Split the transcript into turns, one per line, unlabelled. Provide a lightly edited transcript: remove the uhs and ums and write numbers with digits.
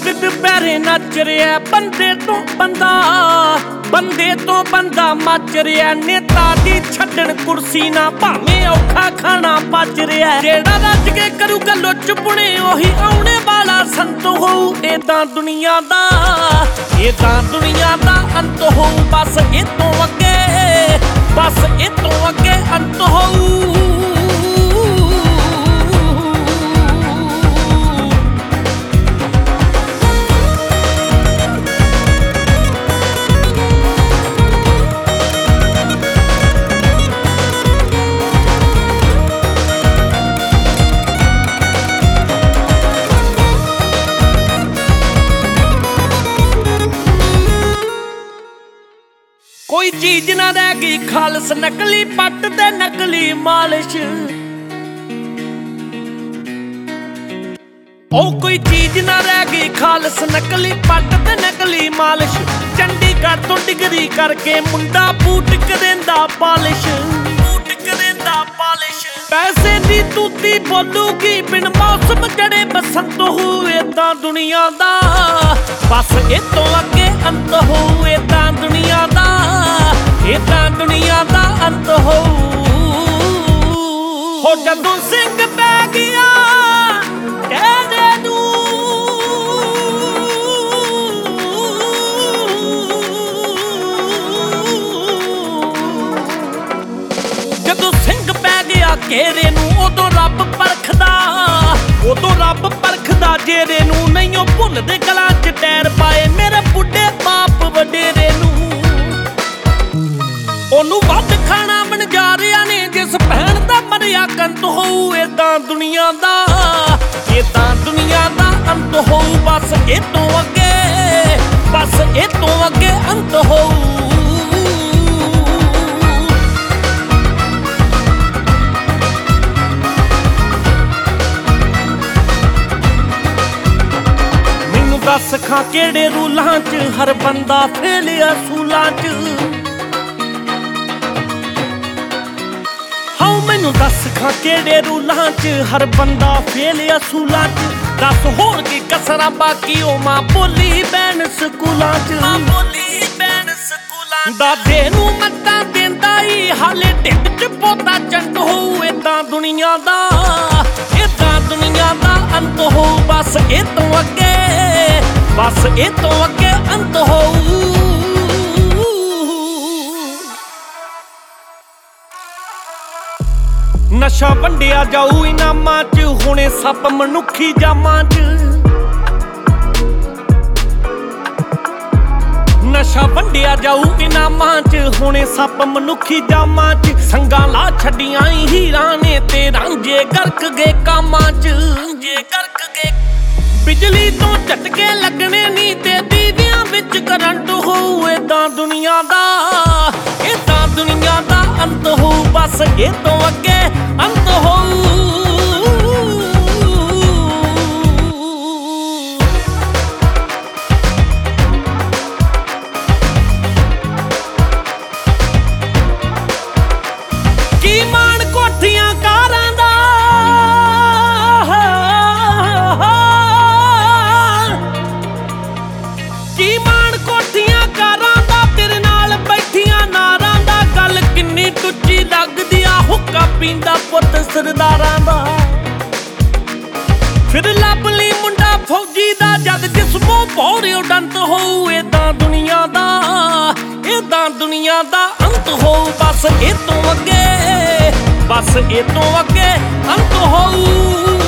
ਦੁਪਹਿਰੇ ਨੱਚ ਰਿਹਾ ਬੰਦੇ ਤੋਂ ਬੰਦਾ, ਬੰਦੇ ਤੋਂ ਬੰਦਾ ਮੱਚ ਰਿਹਾ। ਨੇਤਾ ਦੀ ਛੱਡਣ ਕੁਰਸੀ ਨਾ ਭਾਵੇਂ ਔਖਾ ਖਾਣਾ ਪਚ ਰਿਹਾ। ਜਿਹੜਾ ਰੱਜ ਕੇ ਕਰੂਗਾ ਲੁੱਚ ਪੁਣੇ ਉਹੀ ਆਉਣੇ ਵਾਲਾ ਸੰਤ ਹੋਊ। ਇਹ ਤਾਂ ਦੁਨੀਆ ਦਾ, ਇਹ ਤਾਂ ਦੁਨੀਆ ਦਾ ਅੰਤ ਹੋਊ। ਬਸ ਇਹ ਤੋਂ ਅੱਗੇ, ਬਸ ਇਹ ਤੋਂ ਅੱਗੇ ਅੰਤ ਹੋਊ। ਕੋਈ ਚੀਜ਼ ਨਾ ਰਹਿ ਗਈ ਖਾਲਸ, ਨਕਲੀ ਪੱਟ ਤੇ ਨਕਲੀ ਮਾਲਿਸ਼। ਉਹ ਕੋਈ ਚੀਜ਼ ਨਾ ਰਹਿ ਗਈ ਖਾਲਸ, ਨਕਲੀ ਪੱਟ ਤੇ ਨਕਲੀ ਮਾਲਿਸ਼। ਚੰਡੀਗੜ੍ਹ ਤੋਂ ਡਿਗਰੀ ਕਰਕੇ ਮੁੰਡਾ ਬੂਟ ਕਰਿੰਦਾ ਪਾਲਿਸ਼, ਬੂਟ ਕਰਿੰਦਾ ਪਾਲਿਸ਼। ਪੈਸੇ ਦੀ ਤੂਤੀ ਬੋਲੂਗੀ ਬਿਨ ਮੌਸਮ ਜੜੇ ਬਸੰਤ ਹੋਏ। ਤਾਂ ਦੁਨੀਆ ਦਾ ਬਸ ਇਹ ਤੋਂ ਅੱਗੇ ਅੰਤ ਹੋਏ। ਤਾਂ ਦੁਨੀਆ ਦਾ, ਇਹ ਤਾਂ ਦੁਨੀਆ ਦਾ ਅੰਤ ਹੋਊ। ਹੋ ਜਦੋਂ ਸਿੰਘ ਪੈ ਗਿਆ ਕਹਿਦੇ ਨੂੰ, ਜਦੋਂ ਸਿੰਘ ਪੈ ਗਿਆ ਘੇਰੇ ਨੂੰ ਉਦੋਂ ਰੱਬ ਪਰਖਦਾ, ਉਦੋਂ ਰੱਬ ਪਰਖਦਾ ਜੇਰੇ ਨੂੰ। ਨਹੀਂ ਉਹ ਭੁੱਲਦੇ ਗਲਾਂ 'ਚ ਟੈਰ ਪਾਏ ਮੇਰੇ ਬੁੱਢੇ ਬਾਪ ਵਡੇਰੇ ਨੂੰ। ਉਹਨੂੰ ਵੱਧ ਖਾਣਾ ਮਨਜਾਰਿਆਂ ਨੇ ਜਿਸ ਭੈਣ ਦਾ ਮਰਿਆ ਕੰਤ ਹੋਊ। ਇਹ ਤਾਂ ਦੁਨੀਆ ਦਾ, ਇਹ ਤਾਂ ਦੁਨੀਆ ਦਾ ਅੰਤ ਹੋਊ। ਬਸ ਇਹ ਤੋਂ ਅੱਗੇ, ਬਸ ਇਹ ਤੋਂ ਅੱਗੇ ਅੰਤ ਹੋਊ। ਮੈਨੂੰ ਦੱਸ ਖਾਂ ਕਿਹੜੇ ਰੂਲਾਂ 'ਚ ਹਰ ਬੰਦਾ ਫੇਲ ਅਸੂਲਾਂ 'ਚ। ਮੈਨੂੰ ਦੱਸ ਖਾਂ ਕਿਹੜੇ ਰੂਲਾਂ 'ਚ ਹਰ ਬੰਦਾ ਫੇਲ ਅਸੂਲਾਂ 'ਚ। ਦੱਸ ਹੋਰ ਕੀ ਕਸਰਾਂ ਬਾਕੀ ਉਹ ਮਾਂ ਬੋਲੀ ਬੈਣ ਸਕੂਲਾਂ 'ਚ, ਮਾਂ ਬੋਲੀ ਬੈਣ ਸਕੂਲਾਂ 'ਚ। ਦਾਦੇ ਨੂੰ ਮੱਤਾਂ ਦਿੰਦਾ ਈ ਹਾਲੇ ਢਿੱਡ 'ਚ ਪੋਤਾ ਚੰਟ ਹੋਊ। ਇਹ ਤਾਂ ਦੁਨੀਆ ਦਾ, ਇਹ ਤਾਂ ਦੁਨੀਆ ਦਾ ਅੰਤ ਹੋਊ। ਬਸ ਇਹ ਤੋਂ ਅੱਗੇ, ਬਸ ਇਹ ਤੋਂ ਅੱਗੇ ਅੰਤ ਹੋਊ। ਨਸ਼ਾ ਵੰਡਿਆ ਜਾਊ ਇਨਾਮਾਂ 'ਚ ਹੁਣੇ ਸੱਪ ਮਨੁੱਖੀ ਜਾਮਾਂ 'ਚ। ਨਸ਼ਾ ਵੰਡਿਆ ਜਾਊ ਇਨਾਮਾਂ 'ਚ ਹੁਣੇ ਸੱਪ ਮਨੁੱਖੀ ਜਾਮਾਂ 'ਚ। ਸੰਗਾਂ ਲਾ ਛੱਡੀਆਂ ਹੀਰਾਂ ਨੇ ਤੇ ਰਾਂਝੇ ਗਰਕ ਗਏ ਕਾਮਾਂ 'ਚ, ਰਾਂਝੇ ਗਰਕ ਗਏ। ਬਿਜਲੀ ਤੋਂ ਝਟਕੇ ਲੱਗਣੇ ਨੀ ਤੇ ਦੀਵਿਆਂ ਵਿੱਚ ਕਰੰਟ ਹੋਊ। ਇਹ ਤਾਂ ਦੁਨੀਆ ਦਾ, ਇਹ ਤਾਂ ਦੁਨੀਆ ਦਾ ਅੰਤ ਹੋਊ। ਬਸ ਇਹ ਤੋਂ ਅੱਗੇ ਅੰਤ ਹੋਊ। ਕੀ ਮਾਣ ਕੋਠੀਆਂ ਕਾਰਾਂ ਦਾ, ਕੀ ਮਾਣ ਕੋਠੀਆਂ ਕਾਰਾਂ ਦਾ ਤੇਰੇ ਨਾਲ ਬੈਠੀਆਂ ਨਾਰਾਂ ਦਾ। ਗੱਲ ਕਿੰਨੀ ਟੁੱਚੀ ਲੱਗਦੀ ਆ ਹੁੱਕਾ ਪੀਂਦਾ ਪੁੱਤ ਸਰਦਾਰਾਂ ਦਾ। ਫਿਰ ਲੱਭ ਲਈ ਮੁੰਡਾ ਫੌਜੀ ਦਾ ਜਦ ਜਿਸਮੋਂ ਭੌਰਿਓ ਡੰਤ ਹੋਊ। ਇਹ ਤਾਂ ਦੁਨੀਆ ਦਾ, ਇਹ ਤਾਂ ਦੁਨੀਆ ਦਾ ਅੰਤ ਹੋਊ। ਬਸ ਇਹ ਤੋਂ ਅੱਗੇ, ਬਸ ਇਹ ਤੋਂ ਅੱਗੇ ਅੰਤ ਹੋਊ।